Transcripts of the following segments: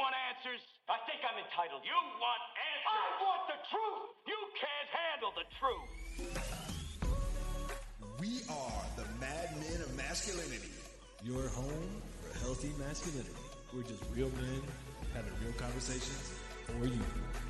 want answers? I think I'm entitled. You want answers? I want the truth. You can't handle the truth. We are the Mad Men of Masculinity. Your home for healthy masculinity. We're just real men having real conversations for you.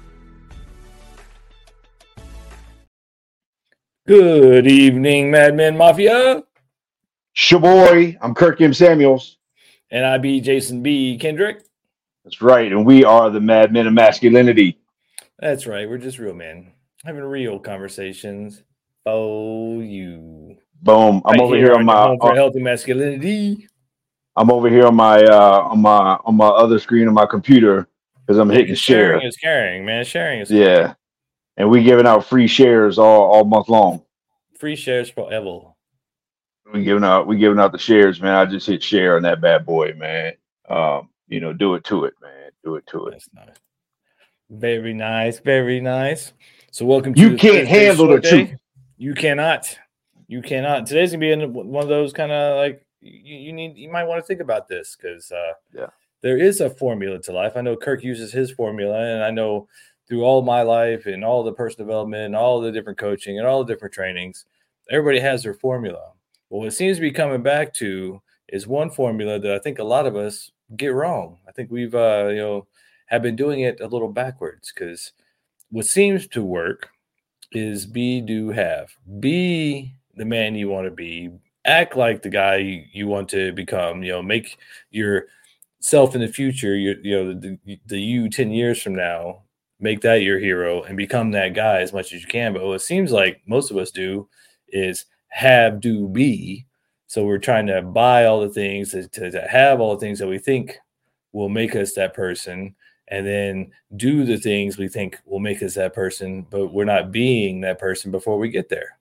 Good evening, Mad Men Mafia. Shaboy, I'm Kirk M. Samuels. And I be Jason B. Kendrick. That's right, and we are the Mad Men of Masculinity. That's right, we're just real men having real conversations for you. Boom! I'm over here on my home for healthy masculinity. I'm over here on my other screen on my computer because I'm hitting share. Sharing is caring, man. Sharing is caring. And we giving out free shares all month long. Free shares forever. We giving out the shares, man. I just hit share on that bad boy, man. Do it to it, man. Do it to it. That's nice. Very nice, very nice. So welcome to You can't handle the truth. You cannot. Today's gonna be one of those kind of like you might want to think about this because there is a formula to life. I know Kirk uses his formula, and I know through all my life and all the personal development and all the different coaching and all the different trainings, everybody has their formula. Well, what seems to be coming back to is one formula that I think a lot of us get wrong. I think we've have been doing it a little backwards because what seems to work is be, do, have. Be the man you want to be. Act like the guy you want to become. Make yourself in the future, the you 10 years from now, make that your hero and become that guy as much as you can. But what it seems like most of us do is have, do, be. So we're trying to buy all the things to have all the things that we think will make us that person, and then do the things we think will make us that person, but we're not being that person before we get there.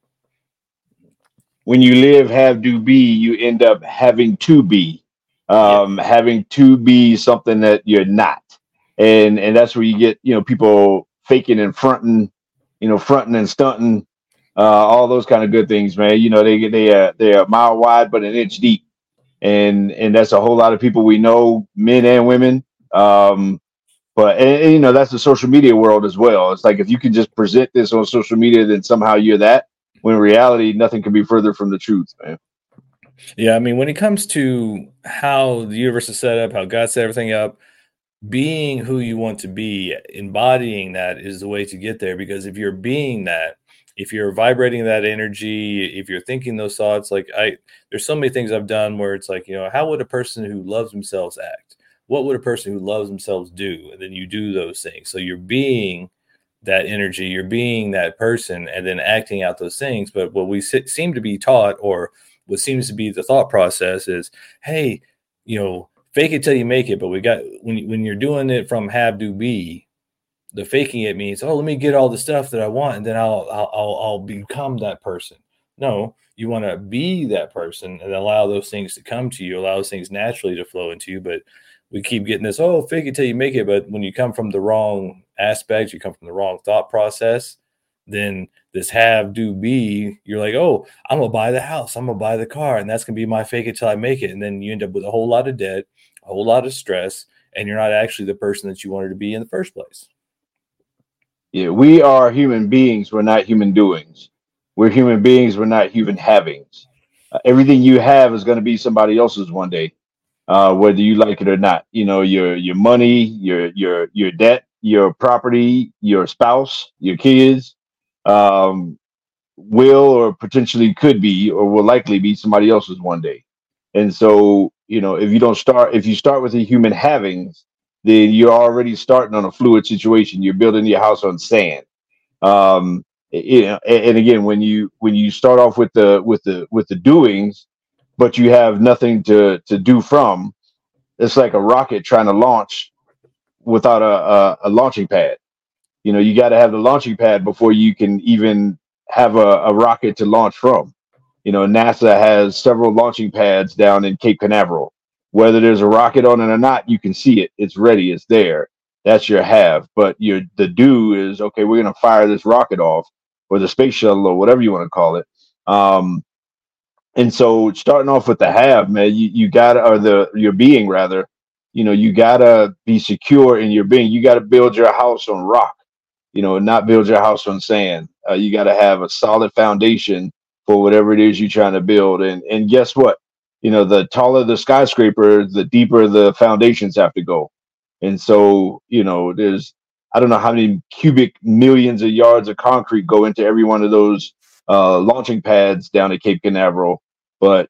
When you live, have, do, be, you end up having to be, having to be something that you're not. And that's where you get, people faking and fronting and stunting, all those kind of good things, man. They're a mile wide, but an inch deep. And that's a whole lot of people we know, men and women. But that's the social media world as well. It's like, if you can just present this on social media, then somehow you're that, when in reality, nothing can be further from the truth, man. Yeah. I mean, when it comes to how the universe is set up, how God set everything up, being who you want to be, embodying that is the way to get there. Because if you're being that, if you're vibrating that energy, if you're thinking those thoughts, there's so many things I've done where it's like, how would a person who loves themselves act? What would a person who loves themselves do? And then you do those things. So you're being that energy, you're being that person, and then acting out those things. But what we seem to be taught, or what seems to be the thought process is, hey, fake it till you make it. But when you're doing it from have, do, be, the faking it means, let me get all the stuff that I want, and then I'll become that person. No, you want to be that person and allow those things to come to you, allow those things naturally to flow into you. But we keep getting this, fake it till you make it. But when you come from the wrong aspect, you come from the wrong thought process, then this have, do, be, you're like, I'm going to buy the house, I'm going to buy the car, and that's going to be my fake it till I make it. And then you end up with a whole lot of debt, a whole lot of stress, and you're not actually the person that you wanted to be in the first place. Yeah, we are human beings. We're not human doings. We're human beings. We're not human havings. Everything you have is going to be somebody else's one day, whether you like it or not. Your money, your debt, your property, your spouse, your kids, will or potentially could be or will likely be somebody else's one day. And so, if you start with the human havings, then you're already starting on a fluid situation. You're building your house on sand. And again, when you start off with the doings, but you have nothing to do from, it's like a rocket trying to launch without a launching pad. You got to have the launching pad before you can even have a rocket to launch from. NASA has several launching pads down in Cape Canaveral. Whether there's a rocket on it or not, you can see it. It's ready. It's there. That's your have. But the do is, okay, we're going to fire this rocket off, or the space shuttle, or whatever you want to call it. And so starting off with the have, man, you got, or your being rather, you gotta be secure in your being. You gotta build your house on rock, not build your house on sand. You gotta have a solid foundation for whatever it is you're trying to build. And guess what? The taller the skyscraper, the deeper the foundations have to go. And so, there's, I don't know how many cubic millions of yards of concrete go into every one of those launching pads down at Cape Canaveral. But,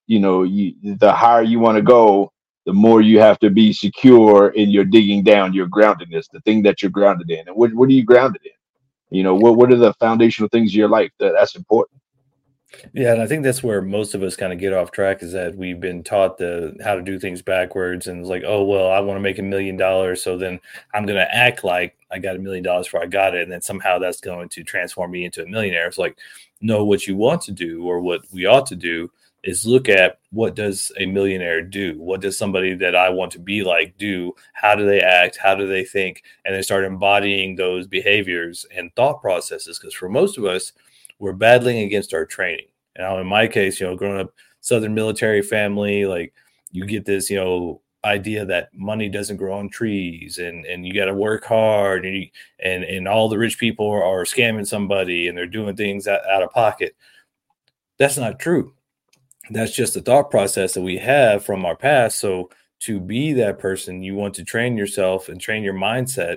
the higher you want to go, the more you have to be secure in your digging down, your groundedness, the thing that you're grounded in. And what are you grounded in? What are the foundational things in your life that's important? Yeah, and I think that's where most of us kind of get off track, is that we've been taught how to do things backwards, and it's like, oh well, I want to make $1 million, so then I'm going to act like I got $1 million before I got it, and then somehow that's going to transform me into a millionaire. It's like, no, what you want to do, or what we ought to do, is look at, what does a millionaire do? What does somebody that I want to be like do? How do they act? How do they think? And then start embodying those behaviors and thought processes. Because for most of us, we're battling against our training. And in my case, growing up Southern military family, like, you get this, idea that money doesn't grow on trees, and you got to work hard, and all the rich people are scamming somebody and they're doing things out of pocket. That's not true. That's just the thought process that we have from our past. So to be that person, you want to train yourself and train your mindset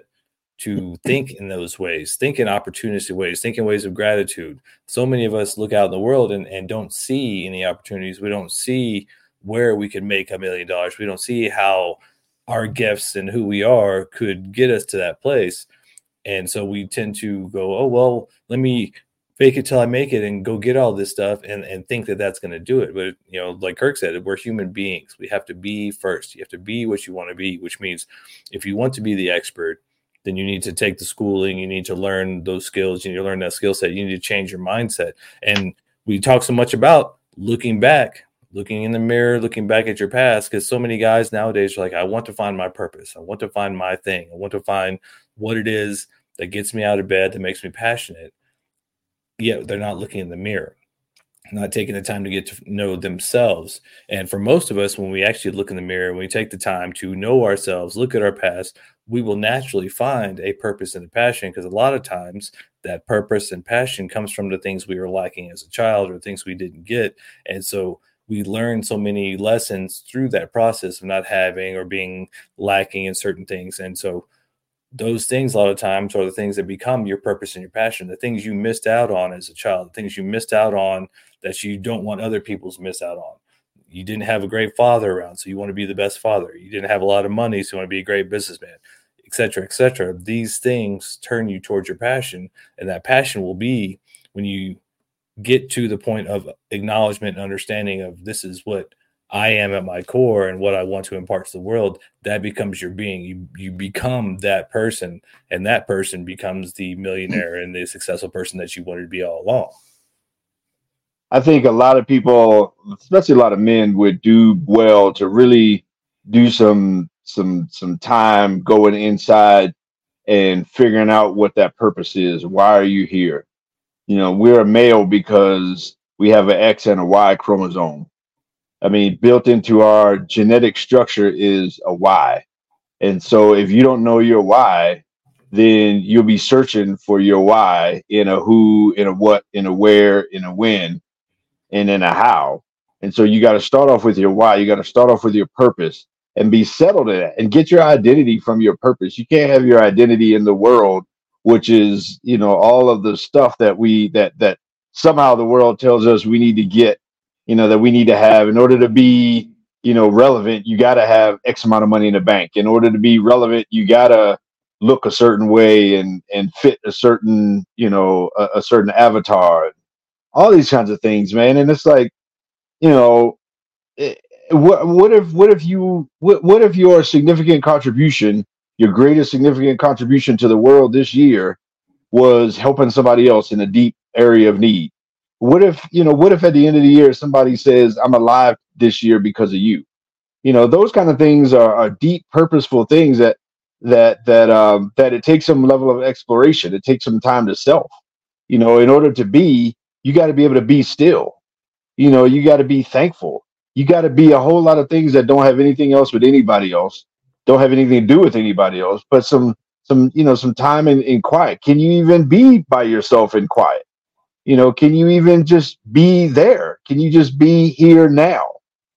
to think in those ways, think in opportunistic ways, think in ways of gratitude. So many of us look out in the world and don't see any opportunities. We don't see where we could make $1 million. We don't see how our gifts and who we are could get us to that place. And so we tend to go, oh, well, let me fake it till I make it and go get all this stuff and think that that's going to do it. But, like Kirk said, we're human beings. We have to be first. You have to be what you want to be, which means if you want to be the expert, then you need to take the schooling. You need to learn those skills. You need to learn that skill set. You need to change your mindset. And we talk so much about looking back, looking in the mirror, looking back at your past, because so many guys nowadays are like, I want to find my purpose. I want to find my thing. I want to find what it is that gets me out of bed, that makes me passionate. Yet they're not looking in the mirror, not taking the time to get to know themselves. And for most of us, when we actually look in the mirror, when we take the time to know ourselves, look at our past, we will naturally find a purpose and a passion, because a lot of times that purpose and passion comes from the things we were lacking as a child or things we didn't get. And so we learn so many lessons through that process of not having or being lacking in certain things. And so those things a lot of times are the things that become your purpose and your passion, the things you missed out on as a child, the things you missed out on that you don't want other people to miss out on. You didn't have a great father around, so you want to be the best father. You didn't have a lot of money, so you want to be a great businessman, et cetera, et cetera. These things turn you towards your passion, and that passion will be when you get to the point of acknowledgement and understanding of, this is what I am at my core and what I want to impart to the world. That becomes your being. You become that person, and that person becomes the millionaire and the successful person that you wanted to be all along. I think a lot of people, especially a lot of men, would do well to really do some time going inside and figuring out what that purpose is. Why are you here? We're a male because we have an X and a Y chromosome. I mean, built into our genetic structure is a Y. And so if you don't know your why, then you'll be searching for your why in a who, in a what, in a where, in a when, and in a how. And so you got to start off with your why. You got to start off with your purpose and be settled in it and get your identity from your purpose. You can't have your identity in the world, which is, all of the stuff that that somehow the world tells us we need to get, that we need to have in order to be, relevant. You got to have X amount of money in the bank. In order to be relevant, you got to look a certain way and fit a certain, a certain avatar, all these kinds of things, man. And it's like, what if your significant contribution, your greatest significant contribution to the world this year was helping somebody else in a deep area of need? What if at the end of the year, somebody says, I'm alive this year because of you? Those kind of things are deep, purposeful things that it takes some level of exploration. It takes some time to self, in order to be, you got to be able to be still, you got to be thankful. You got to be a whole lot of things that don't have anything else with anybody else. don't have anything to do with anybody else, but some time in quiet. Can you even be by yourself in quiet? Can you even just be there? Can you just be here now?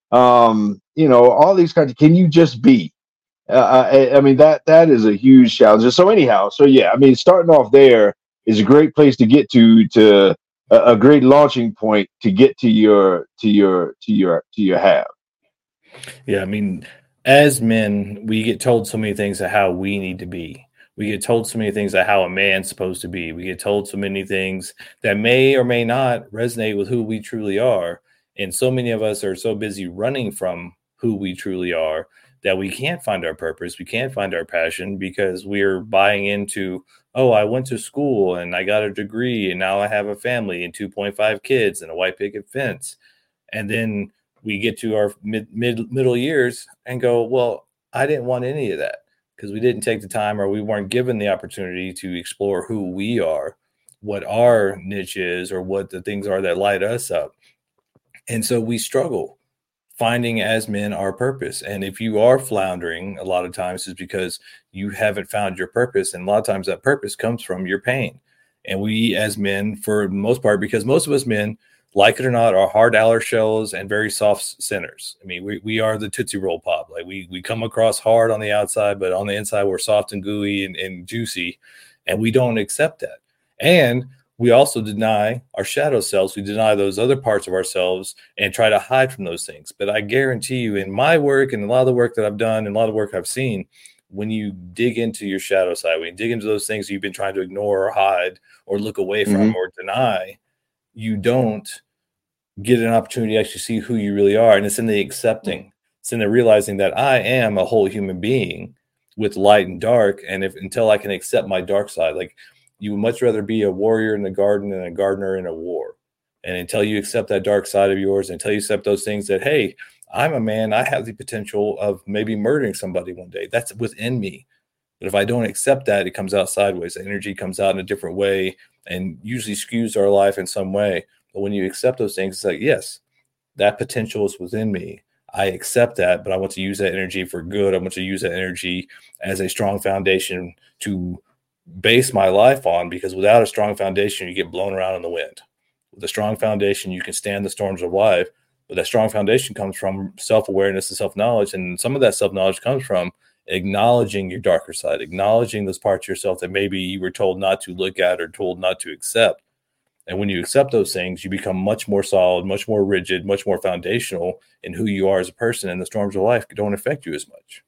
All these kinds can you just be? I mean, that is a huge challenge. And so anyhow, so yeah, I mean, starting off there is a great place to get to a great launching point to get to your have. Yeah, I mean, as men, we get told so many things of how we need to be. We get told so many things of how a man's supposed to be. We get told so many things that may or may not resonate with who we truly are. And so many of us are so busy running from who we truly are that we can't find our purpose. We can't find our passion because we're buying into, oh, I went to school and I got a degree and now I have a family and 2.5 kids and a white picket fence. And then we get to our middle years and go, well, I didn't want any of that because we didn't take the time or we weren't given the opportunity to explore who we are, what our niche is, or what the things are that light us up. And so we struggle finding as men our purpose. And if you are floundering, a lot of times is because you haven't found your purpose. And a lot of times that purpose comes from your pain. And we as men, for the most part, because most of us men, like it or not, are hard outer shells and very soft centers. I mean, we are the Tootsie Roll Pop. Like we come across hard on the outside, but on the inside, we're soft and gooey and juicy. And we don't accept that. And we also deny our shadow selves. We deny those other parts of ourselves and try to hide from those things. But I guarantee you, in my work and a lot of the work that I've done and a lot of work I've seen, when you dig into your shadow side, when you dig into those things you've been trying to ignore or hide or look away from or deny, you don't get an opportunity to actually see who you really are. And it's in the accepting. It's in the realizing that I am a whole human being with light and dark. And until I can accept my dark side, like, you would much rather be a warrior in the garden than a gardener in a war. And until you accept that dark side of yours, until you accept those things that, hey, I'm a man, I have the potential of maybe murdering somebody one day. That's within me. But if I don't accept that, it comes out sideways. The energy comes out in a different way and usually skews our life in some way. But when you accept those things, it's like, yes, that potential is within me. I accept that, but I want to use that energy for good. I want to use that energy as a strong foundation to base my life on, because without a strong foundation, you get blown around in the wind. With a strong foundation, you can stand the storms of life. But that strong foundation comes from self-awareness and self-knowledge. And some of that self-knowledge comes from acknowledging your darker side, acknowledging those parts of yourself that maybe you were told not to look at or told not to accept. And when you accept those things, you become much more solid, much more rigid, much more foundational in who you are as a person, and the storms of life don't affect you as much.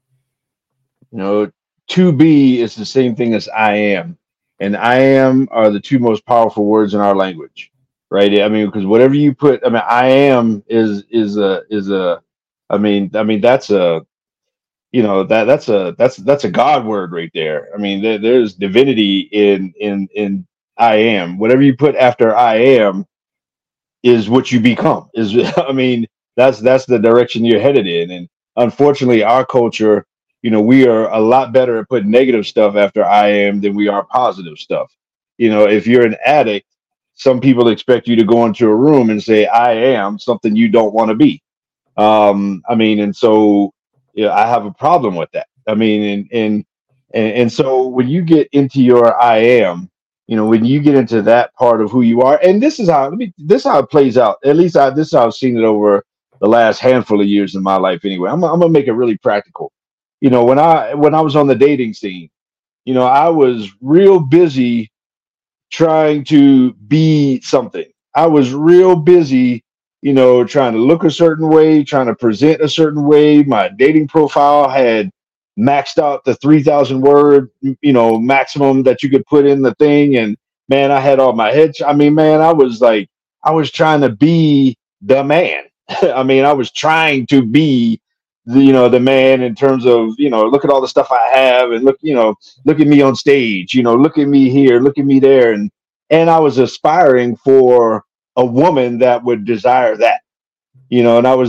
To be is the same thing as I am. And I am are the two most powerful words in our language, right? I mean, because whatever you put, I mean, I am is a, I mean, that's a, that's a God word right there. I mean, there's divinity in I am. Whatever you put after I am is what you become. I mean, that's the direction you're headed in. And unfortunately, our culture, we are a lot better at putting negative stuff after I am than we are positive stuff. If you're an addict, some people expect you to go into a room and say, I am something you don't want to be. I mean, and so, I have a problem with that. I mean, and so when you get into your I am, when you get into that part of who you are, and this is how it plays out. At least this is how I've seen it over the last handful of years in my life. Anyway, I'm gonna make it really practical. When I was on the dating scene, I was real busy trying to be something. I was real busy, trying to look a certain way, trying to present a certain way. My dating profile had maxed out the 3,000 word, maximum that you could put in the thing. And man, I had all my head. I mean, man, I was trying to be the man. I mean, I was trying to be the man in terms of, look at all the stuff I have and look at me on stage, look at me here, look at me there. And I was aspiring for a woman that would desire that, and I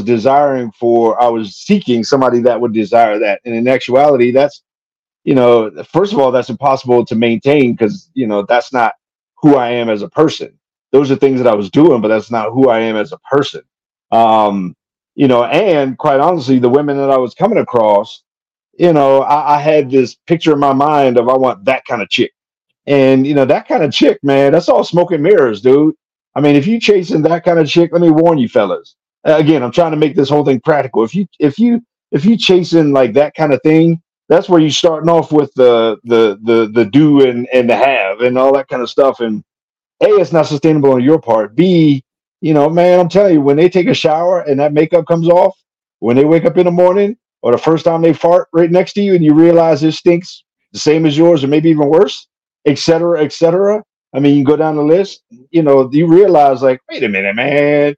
was seeking somebody that would desire that. And in actuality, that's, first of all, that's impossible to maintain because, that's not who I am as a person. Those are things that I was doing, but that's not who I am as a person. And quite honestly, the women that I was coming across, I had this picture in my mind of I want that kind of chick. And that kind of chick, man, that's all smoke and mirrors, dude. I mean, if you chasing that kind of chick, let me warn you, fellas. Again, I'm trying to make this whole thing practical. If you chasing like that kind of thing, that's where you starting off with the do and the have and all that kind of stuff. And A, it's not sustainable on your part. B, man, I'm telling you, when they take a shower and that makeup comes off, when they wake up in the morning or the first time they fart right next to you and you realize it stinks the same as yours or maybe even worse, et cetera, et cetera. I mean, you go down the list, you realize like, wait a minute, man,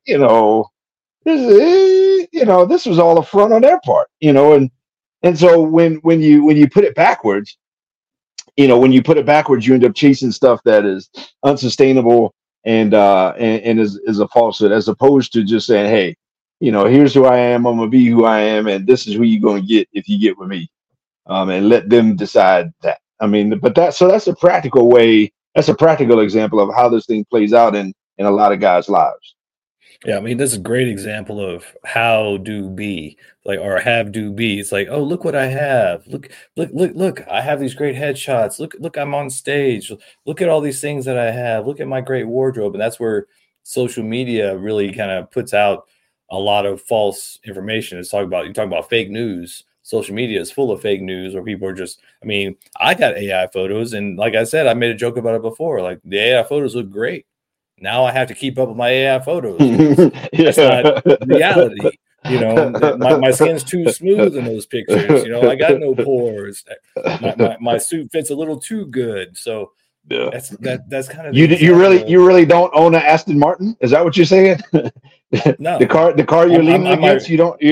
this was all a front on their part, and so when you put it backwards, you end up chasing stuff that is unsustainable and is a falsehood, as opposed to just saying, hey, here's who I am. I'm gonna be who I am, and this is who you're gonna get if you get with me. And let them decide that. I mean, but that's a practical way. That's a practical example of how this thing plays out in a lot of guys' lives. Yeah, I mean, this is a great example of how do be, like, or have do be. It's like, oh, look what I have. Look, I have these great headshots. Look, I'm on stage. Look at all these things that I have. Look at my great wardrobe. And that's where social media really kind of puts out a lot of false information. You talk about fake news. Social media is full of fake news where people are just, I mean, I got AI photos. And like I said, I made a joke about it before. Like, the AI photos look great. Now I have to keep up with my AI photos. That's not reality. My skin's too smooth in those pictures. I got no pores. My suit fits a little too good. So that's kind of you really don't own an Aston Martin? Is that what you're saying? No, the car you're leaning against, you don't.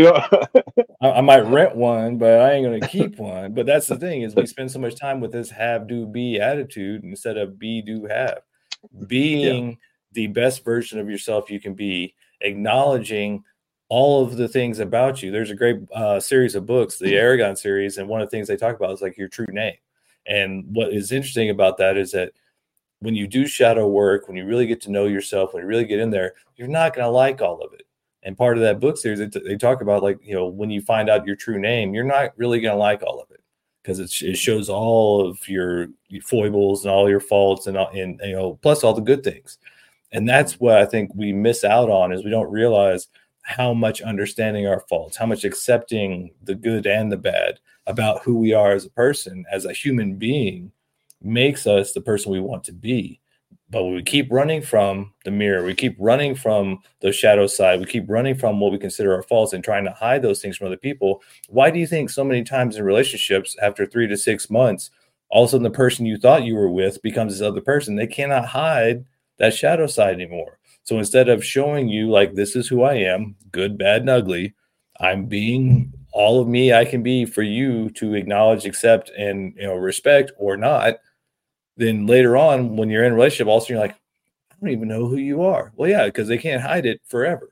I might rent one, but I ain't gonna keep one. But that's the thing, is we spend so much time with this have do be attitude instead of be do have. Being the best version of yourself you can be, acknowledging all of the things about you. There's a great series of books, the Aragon series, and one of the things they talk about is like your true name. And what is interesting about that is that when you do shadow work, when you really get to know yourself, when you really get in there, you're not going to like all of it. And part of that book series, they talk about, like, when you find out your true name, you're not really going to like all of it, because it shows all of your foibles and all your faults and plus all the good things. And that's what I think we miss out on, is we don't realize how much understanding our faults, how much accepting the good and the bad about who we are as a person, as a human being, makes us the person we want to be. But we keep running from the mirror. We keep running from the shadow side. We keep running from what we consider our faults and trying to hide those things from other people. Why do you think so many times in relationships, after 3 to 6 months, all of a sudden the person you thought you were with becomes this other person? They cannot hide that shadow side anymore. So instead of showing you, like, this is who I am, good, bad, and ugly, I'm being all of me I can be for you to acknowledge, accept, and respect or not. Then later on, when you're in a relationship, also you're like, I don't even know who you are. Well, yeah, because they can't hide it forever.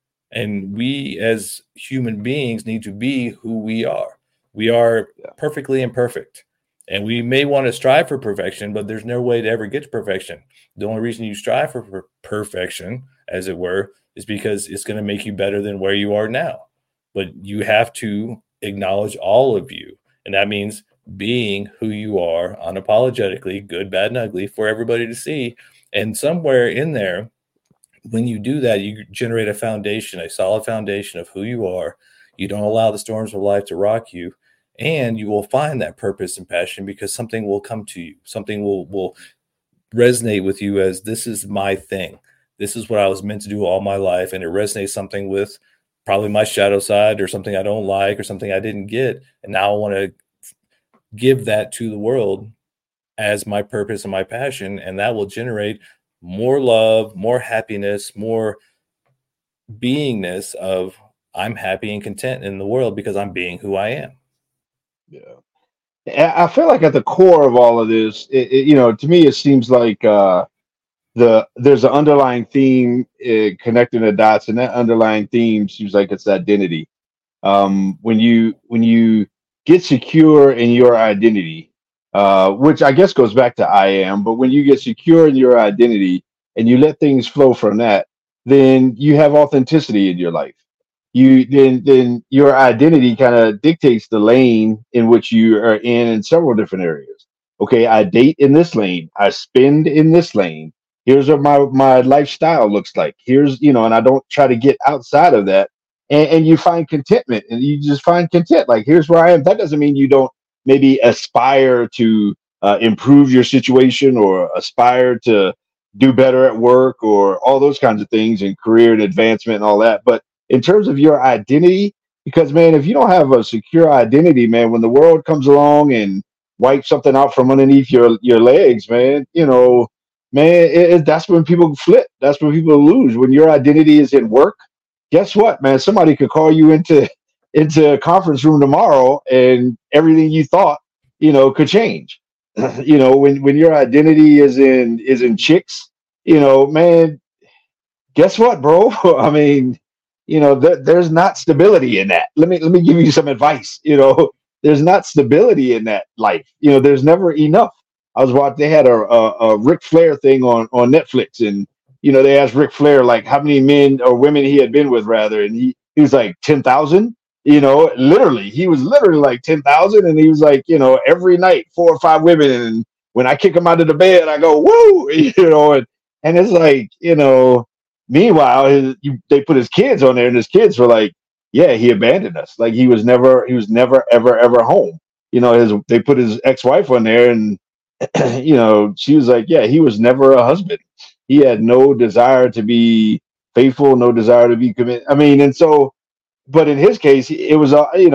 And we as human beings need to be who we are. We are perfectly imperfect. And we may want to strive for perfection, but there's no way to ever get to perfection. The only reason you strive for perfection, as it were, is because it's going to make you better than where you are now. But you have to acknowledge all of you. And that means being who you are unapologetically, good, bad, and ugly, for everybody to see. And somewhere in there, when you do that, you generate a foundation, a solid foundation of who you are. You don't allow the storms of life to rock you. And you will find that purpose and passion, because something will come to you. Something will resonate with you as, this is my thing. This is what I was meant to do all my life. And it resonates something with probably my shadow side, or something I don't like, or something I didn't get. And now I want to give that to the world as my purpose and my passion. And that will generate more love, more happiness, more beingness of, I'm happy and content in the world because I'm being who I am. Yeah, I feel like at the core of all of this, to me, it seems like there's an underlying theme connecting the dots, and that underlying theme seems like it's identity. When you get secure in your identity, which I guess goes back to I am, but when you get secure in your identity and you let things flow from that, then you have authenticity in your life. then your identity kind of dictates the lane in which you are in several different areas. Okay, I date in this lane, I spend in this lane. Here's what my lifestyle looks like. Here's, and I don't try to get outside of that. And you find contentment, and you just find content. Like, here's where I am. That doesn't mean you don't maybe aspire to improve your situation, or aspire to do better at work, or all those kinds of things, and career and advancement and all that. But in terms of your identity, because man, if you don't have a secure identity, man, when the world comes along and wipes something out from underneath your legs, man, man, that's when people flip. That's when people lose. When your identity is in work, guess what, man? Somebody could call you into a conference room tomorrow, and everything you thought, could change. When your identity is in chicks, man, guess what, bro? I mean, there's not stability in that. Let me give you some advice. There's not stability in that life. There's never enough. I was watching. They had a Ric Flair thing on Netflix, and they asked Ric Flair like how many men or women he had been with, rather, and he was like 10,000. Literally, he was literally like 10,000, and he was like, every night 4 or 5 women, and when I kick him out of the bed, I go woo, and it's like, meanwhile, they put his kids on there, and his kids were like, yeah, he abandoned us. Like, he was never ever ever home. They put his ex-wife on there, and she was like, yeah, he was never a husband. He had no desire to be faithful, no desire to be committed. I mean, and so, but in his case, it was,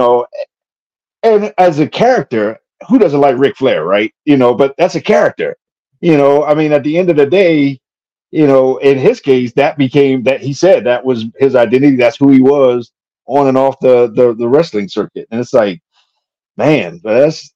and as a character, who doesn't like Ric Flair, right? But that's a character. I mean, at the end of the day, in his case, that became that he said that was his identity. That's who he was on and off the wrestling circuit. And it's like, man, but that's,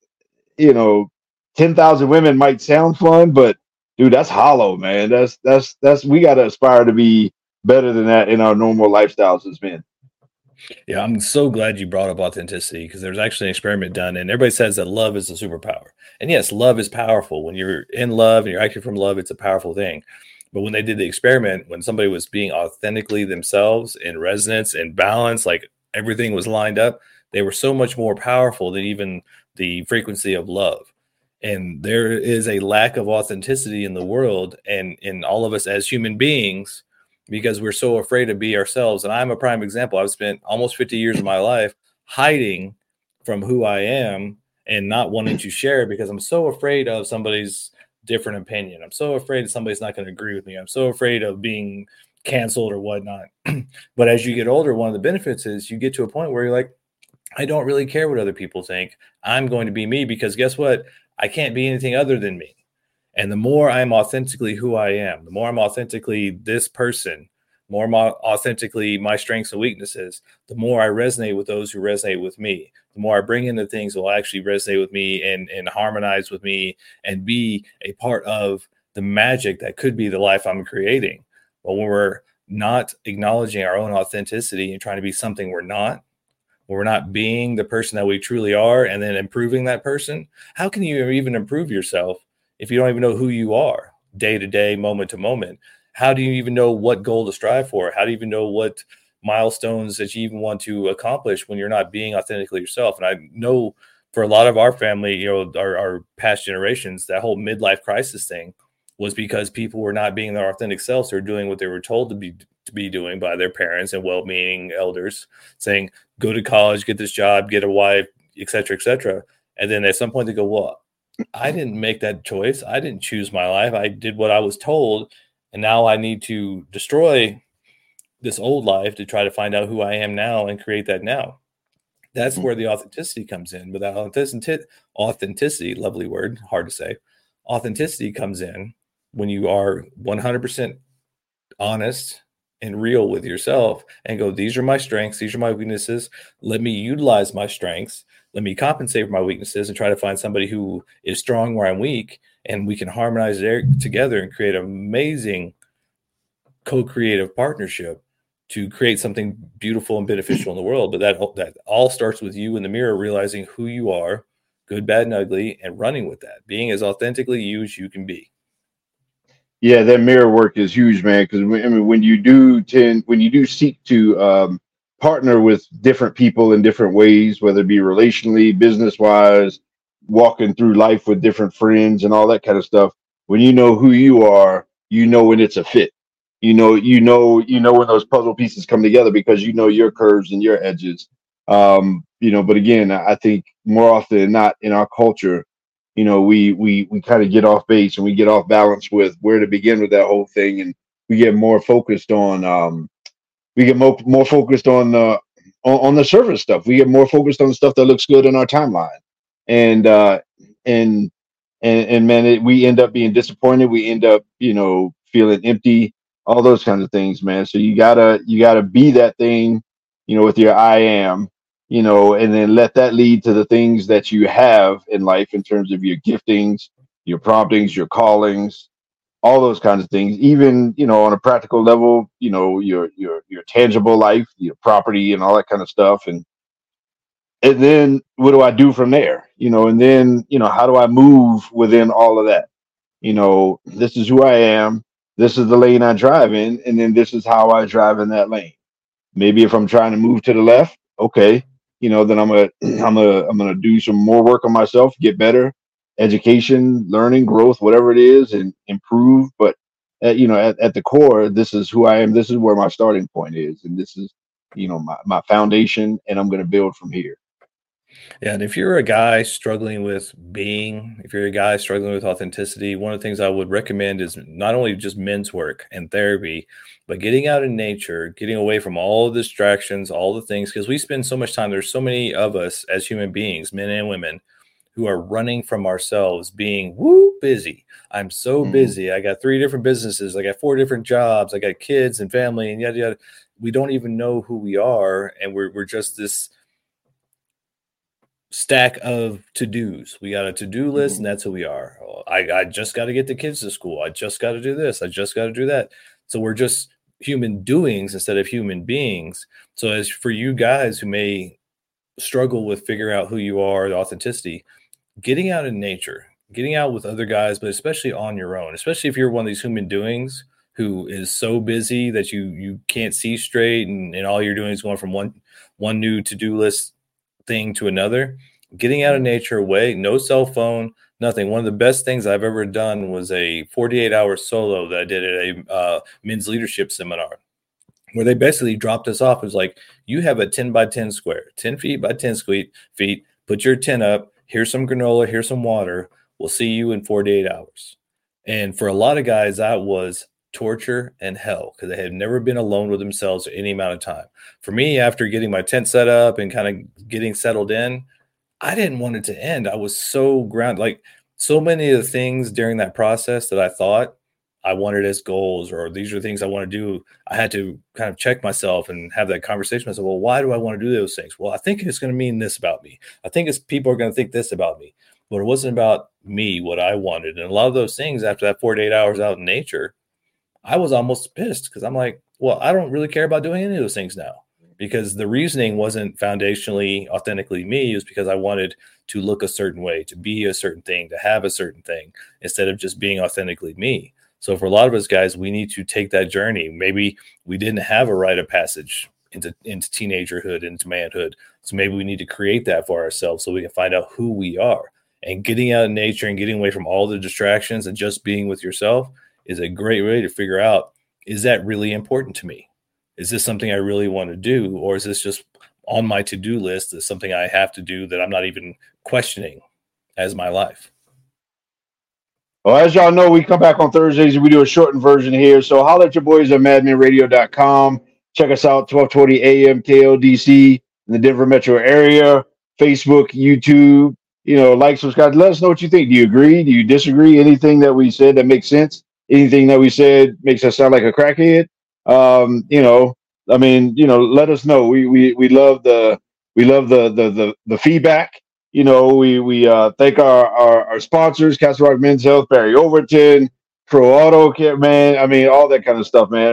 10,000 women might sound fun, but dude, that's hollow, man. That's we got to aspire to be better than that in our normal lifestyles as men. Yeah, I'm so glad you brought up authenticity, because there's actually an experiment done, and everybody says that love is a superpower. And yes, love is powerful. When you're in love and you're acting from love, it's a powerful thing. But when they did the experiment, when somebody was being authentically themselves, in resonance and balance, like everything was lined up, they were so much more powerful than even the frequency of love. And there is a lack of authenticity in the world and in all of us as human beings, because we're so afraid to be ourselves. And I'm a prime example. I've spent almost 50 years of my life hiding from who I am and not wanting to share, because I'm so afraid of somebody's different opinion. I'm so afraid that somebody's not going to agree with me. I'm so afraid of being canceled or whatnot. But as you get older, one of the benefits is you get to a point where you're like, I don't really care what other people think. I'm going to be me, because guess what? I can't be anything other than me. And the more I'm authentically who I am, the more I'm authentically this person, more authentically my strengths and weaknesses, the more I resonate with those who resonate with me. The more I bring in the things that will actually resonate with me and harmonize with me and be a part of the magic that could be the life I'm creating. But when we're not acknowledging our own authenticity and trying to be something we're not, when we're not being the person that we truly are and then improving that person, how can you even improve yourself if you don't even know who you are day to day, moment to moment? How do you even know what goal to strive for? How do you even know what milestones that you even want to accomplish when you're not being authentically yourself? And I know for a lot of our family, our past generations, that whole midlife crisis thing was because people were not being their authentic selves. They're doing what they were told to be doing by their parents and well-meaning elders, saying, go to college, get this job, get a wife, et cetera, and then at some point they go, well, I didn't make that choice. I didn't choose my life. I did what I was told. And now I need to destroy this old life to try to find out who I am now and create that now. That's where the authenticity comes in. But that authenticity, lovely word, hard to say. Authenticity comes in when you are 100% honest and real with yourself and go, these are my strengths. These are my weaknesses. Let me utilize my strengths. Let me compensate for my weaknesses and try to find somebody who is strong where I'm weak, and we can harmonize there together and create an amazing co-creative partnership to create something beautiful and beneficial in the world. But that all starts with you in the mirror, realizing who you are, good, bad, and ugly, and running with that, being as authentically you as you can be. Yeah, that mirror work is huge, man. Because when you do seek to partner with different people in different ways, whether it be relationally, business wise, walking through life with different friends and all that kind of stuff. When you know who you are, you know when it's a fit. You know when those puzzle pieces come together because you know your curves and your edges. But again, I think more often than not in our culture, we kind of get off base and we get off balance with where to begin with that whole thing, and we get more focused on more focused on the surface stuff. We get more focused on the stuff that looks good in our timeline, and and man, we end up being disappointed. We end up feeling empty, all those kinds of things, man. So you gotta be that thing, with your I am, and then let that lead to the things that you have in life in terms of your giftings, your promptings, your callings, all those kinds of things. Even on a practical level, your tangible life, your property, and all that kind of stuff. And then what do I do from there? And then how do I move within all of that? This is who I am. This is the lane I drive in, and then this is how I drive in that lane. Maybe if I'm trying to move to the left, okay, then I'm gonna do some more work on myself, get better, education, learning, growth, whatever it is, and improve. But at the core, this is who I am. This is where my starting point is, and this is my foundation, and I'm gonna build from here. Yeah, and if you're a guy struggling with being, if you're a guy struggling with authenticity, one of the things I would recommend is not only just men's work and therapy, but getting out in nature, getting away from all the distractions, all the things, because we spend so much time. There's so many of us as human beings, men and women, who are running from ourselves, being busy. I'm so busy. I got 3 different businesses. I got 4 different jobs. I got kids and family and yada yada. We don't even know who we are, and we're just this stack of to-dos. We got a to-do list, and that's who we are. I just got to get the kids to school. I just got to do this. I just got to do that. So we're just human doings instead of human beings. So as for you guys who may struggle with figuring out who you are, the authenticity, getting out in nature, getting out with other guys, but especially on your own, especially if you're one of these human doings who is so busy that you can't see straight, and all you're doing is going from one new to-do list thing to another. Getting out of nature, away, no cell phone, nothing. One of the best things I've ever done was a 48-hour solo that I did at a men's leadership seminar, where they basically dropped us off. It was like, you have a 10 by 10 square, 10 feet by 10 feet, put your tent up, here's some granola, here's some water, we'll see you in 48 hours. And for a lot of guys, that was torture and hell, because they had never been alone with themselves for any amount of time. For me, after getting my tent set up and kind of getting settled in, I didn't want it to end. I was so grounded. Like, so many of the things during that process that I thought I wanted as goals, or these are things I want to do, I had to kind of check myself and have that conversation with myself. Well, why do I want to do those things? Well, I think it's going to mean this about me. I think people are going to think this about me. But it wasn't about me, what I wanted. And a lot of those things, after that 48 hours out in nature, I was almost pissed, because I'm like, well, I don't really care about doing any of those things now, because the reasoning wasn't foundationally, authentically me. It was because I wanted to look a certain way, to be a certain thing, to have a certain thing, instead of just being authentically me. So for a lot of us guys, we need to take that journey. Maybe we didn't have a rite of passage into teenagerhood, into manhood. So maybe we need to create that for ourselves so we can find out who we are. And getting out in nature and getting away from all the distractions and just being with yourself is a great way to figure out, is that really important to me? Is this something I really want to do? Or is this just on my to-do list? Is something I have to do that I'm not even questioning as my life? Well, as y'all know, we come back on Thursdays and we do a shortened version here. So holler at your boys at madmenradio.com. Check us out, 1220 AM KLDC in the Denver metro area, Facebook, YouTube. Like, subscribe. Let us know what you think. Do you agree? Do you disagree? Anything that we said that makes sense? Anything that we said makes us sound like a crackhead? Let us know. We love the feedback. We thank our sponsors, Castle Rock Men's Health, Barry Overton, Pro Auto Care, man. I mean, all that kind of stuff, man.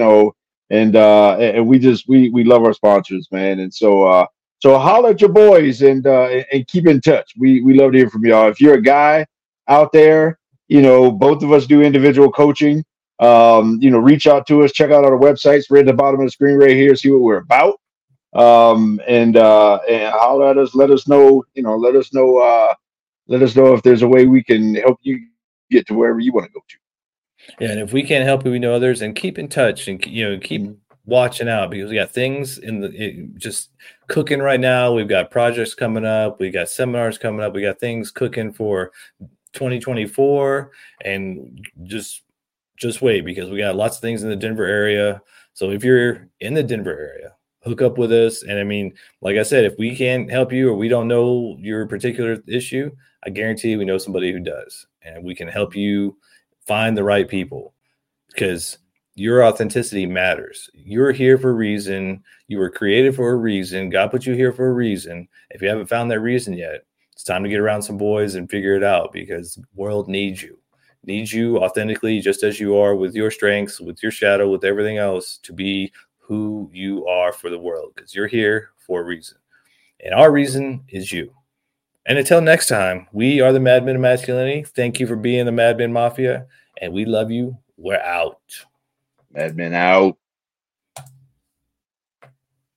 And we love our sponsors, man. And so holler at your boys and keep in touch. We love to hear from y'all. If you're a guy out there, both of us do individual coaching. Reach out to us. Check out our websites. We're at the bottom of the screen right here. See what we're about. And holler at us. Let us know. Let us know. Let us know if there's a way we can help you get to wherever you want to go to. Yeah, and if we can't help you, we know others, and keep in touch, and keep watching out, because we got things just cooking right now. We've got projects coming up, we got seminars coming up, we got things cooking for 2024, and just wait, because we got lots of things in the Denver area. So if you're in the Denver area, hook up with us. And I mean, like I said, if we can't help you or we don't know your particular issue, I guarantee we know somebody who does, and we can help you find the right people, because your authenticity matters. You're here for a reason. You were created for a reason. God put you here for a reason. If you haven't found that reason yet, it's time to get around some boys and figure it out, because the world needs you authentically, just as you are, with your strengths, with your shadow, with everything else, to be who you are for the world, because you're here for a reason. And our reason is you. And until next time, we are the Madmen of Masculinity. Thank you for being the Madmen Mafia, and we love you. We're out. Madmen out.